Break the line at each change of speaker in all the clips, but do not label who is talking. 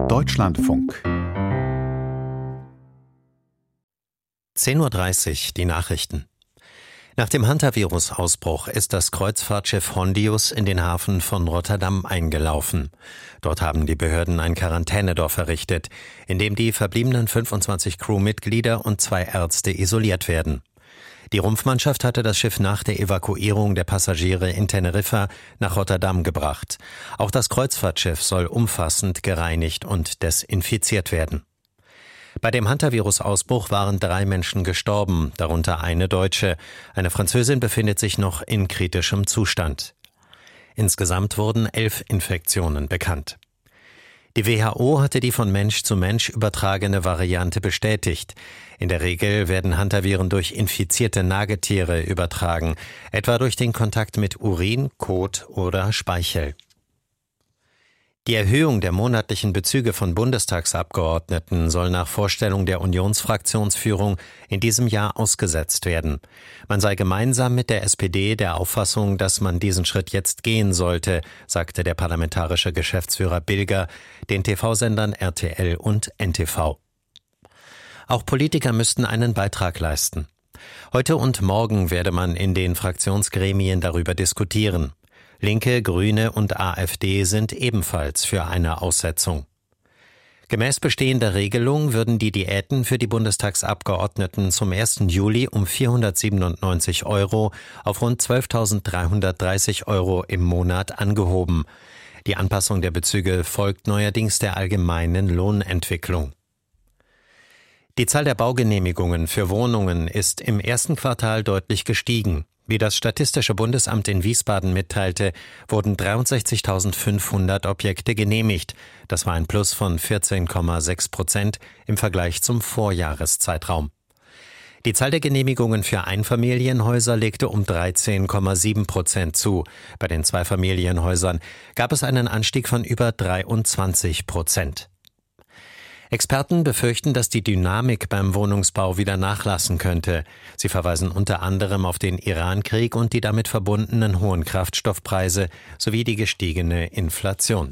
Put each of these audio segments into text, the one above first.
Deutschlandfunk
10:30 Uhr, die Nachrichten. Nach dem Hantavirus-Ausbruch ist das Kreuzfahrtschiff Hondius in den Hafen von Rotterdam eingelaufen. Dort haben die Behörden ein Quarantänedorf errichtet, in dem die verbliebenen 25 Crewmitglieder und 2 Ärzte isoliert werden. Die Rumpfmannschaft hatte das Schiff nach der Evakuierung der Passagiere in Teneriffa nach Rotterdam gebracht. Auch das Kreuzfahrtschiff soll umfassend gereinigt und desinfiziert werden. Bei dem Hantavirus-Ausbruch waren 3 Menschen gestorben, darunter eine Deutsche. Eine Französin befindet sich noch in kritischem Zustand. Insgesamt wurden 11 Infektionen bekannt. Die WHO hatte die von Mensch zu Mensch übertragene Variante bestätigt. In der Regel werden Hantaviren durch infizierte Nagetiere übertragen, etwa durch den Kontakt mit Urin, Kot oder Speichel. Die Erhöhung der monatlichen Bezüge von Bundestagsabgeordneten soll nach Vorstellung der Unionsfraktionsführung in diesem Jahr ausgesetzt werden. Man sei gemeinsam mit der SPD der Auffassung, dass man diesen Schritt jetzt gehen sollte, sagte der parlamentarische Geschäftsführer Bilger den TV-Sendern RTL und NTV. Auch Politiker müssten einen Beitrag leisten. Heute und morgen werde man in den Fraktionsgremien darüber diskutieren. Linke, Grüne und AfD sind ebenfalls für eine Aussetzung. Gemäß bestehender Regelung würden die Diäten für die Bundestagsabgeordneten zum 1. Juli um 497 € auf rund 12.330 € im Monat angehoben. Die Anpassung der Bezüge folgt neuerdings der allgemeinen Lohnentwicklung. Die Zahl der Baugenehmigungen für Wohnungen ist im ersten Quartal deutlich gestiegen. Wie das Statistische Bundesamt in Wiesbaden mitteilte, wurden 63.500 Objekte genehmigt. Das war ein Plus von 14,6% im Vergleich zum Vorjahreszeitraum. Die Zahl der Genehmigungen für Einfamilienhäuser legte um 13,7% zu. Bei den Zweifamilienhäusern gab es einen Anstieg von über 23%. Experten befürchten, dass die Dynamik beim Wohnungsbau wieder nachlassen könnte. Sie verweisen unter anderem auf den Irankrieg und die damit verbundenen hohen Kraftstoffpreise sowie die gestiegene Inflation.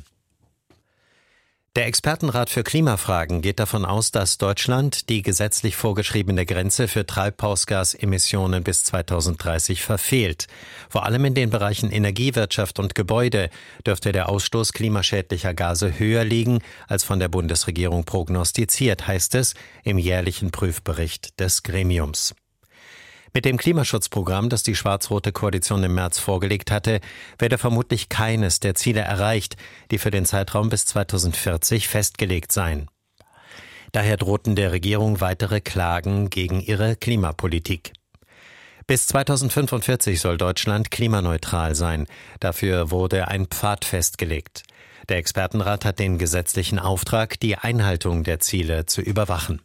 Der Expertenrat für Klimafragen geht davon aus, dass Deutschland die gesetzlich vorgeschriebene Grenze für Treibhausgasemissionen bis 2030 verfehlt. Vor allem in den Bereichen Energiewirtschaft und Gebäude dürfte der Ausstoß klimaschädlicher Gase höher liegen, als von der Bundesregierung prognostiziert, heißt es im jährlichen Prüfbericht des Gremiums. Mit dem Klimaschutzprogramm, das die schwarz-rote Koalition im März vorgelegt hatte, werde vermutlich keines der Ziele erreicht, die für den Zeitraum bis 2040 festgelegt seien. Daher drohten der Regierung weitere Klagen gegen ihre Klimapolitik. Bis 2045 soll Deutschland klimaneutral sein. Dafür wurde ein Pfad festgelegt. Der Expertenrat hat den gesetzlichen Auftrag, die Einhaltung der Ziele zu überwachen.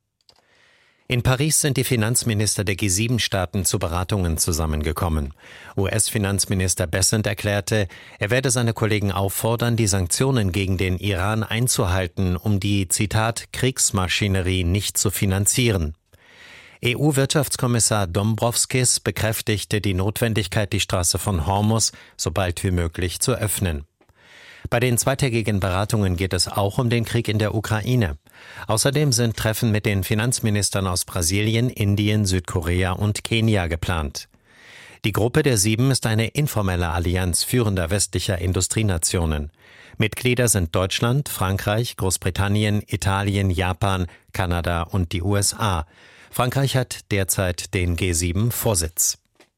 In Paris sind die Finanzminister der G7-Staaten zu Beratungen zusammengekommen. US-Finanzminister Bessent erklärte, er werde seine Kollegen auffordern, die Sanktionen gegen den Iran einzuhalten, um die, Zitat, Kriegsmaschinerie nicht zu finanzieren. EU-Wirtschaftskommissar Dombrovskis bekräftigte die Notwendigkeit, die Straße von Hormuz so bald wie möglich zu öffnen. Bei den zweitägigen Beratungen geht es auch um den Krieg in der Ukraine. Außerdem sind Treffen mit den Finanzministern aus Brasilien, Indien, Südkorea und Kenia geplant. Die Gruppe der 7 ist eine informelle Allianz führender westlicher Industrienationen. Mitglieder sind Deutschland, Frankreich, Großbritannien, Italien, Japan, Kanada und die USA. Frankreich hat derzeit den G7-Vorsitz.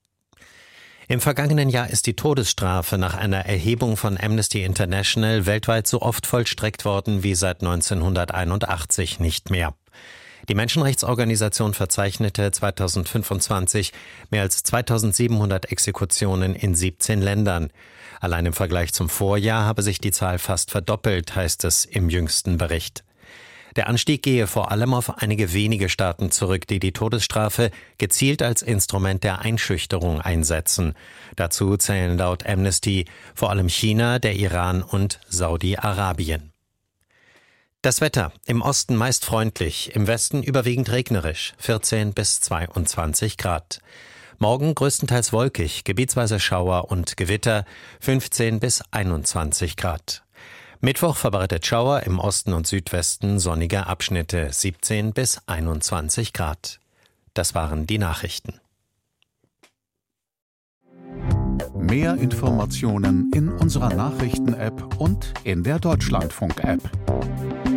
Im vergangenen Jahr ist die Todesstrafe nach einer Erhebung von Amnesty International weltweit so oft vollstreckt worden wie seit 1981 nicht mehr. Die Menschenrechtsorganisation verzeichnete 2025 mehr als 2.700 Exekutionen in 17 Ländern. Allein im Vergleich zum Vorjahr habe sich die Zahl fast verdoppelt, heißt es im jüngsten Bericht. Der Anstieg gehe vor allem auf einige wenige Staaten zurück, die die Todesstrafe gezielt als Instrument der Einschüchterung einsetzen. Dazu zählen laut Amnesty vor allem China, der Iran und Saudi-Arabien. Das Wetter: im Osten meist freundlich, im Westen überwiegend regnerisch, 14 bis 22 Grad. Morgen größtenteils wolkig, gebietsweise Schauer und Gewitter, 15 bis 21 Grad. Mittwoch verbreitet Schauer, im Osten und Südwesten sonnige Abschnitte, 17 bis 21 Grad. Das waren die Nachrichten.
Mehr Informationen in unserer Nachrichten-App und in der Deutschlandfunk-App.